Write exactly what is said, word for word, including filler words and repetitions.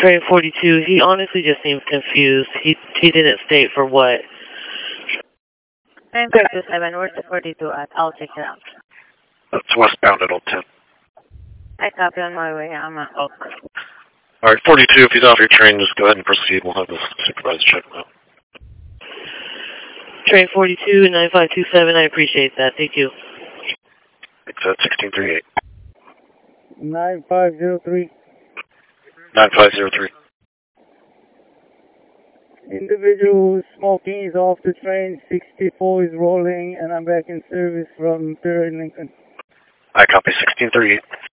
Train forty-two, he honestly just seems confused. He he didn't state for what. Train forty-seven, where's the forty-two at? I'll check it out. That's westbound at Old Town. I copy on my way. I'm at Oak. All right, forty-two, if he's off your train, just go ahead and proceed. We'll have the supervisor check him out. Train forty-two, nine five two seven, I appreciate that. Thank you. Exit sixteen thirty-eight. nine five zero three. nine five zero three. Individual who's smoking is off the train, sixty-four is rolling, and I'm back in service from third Lincoln. I copy sixteen thirty-eight.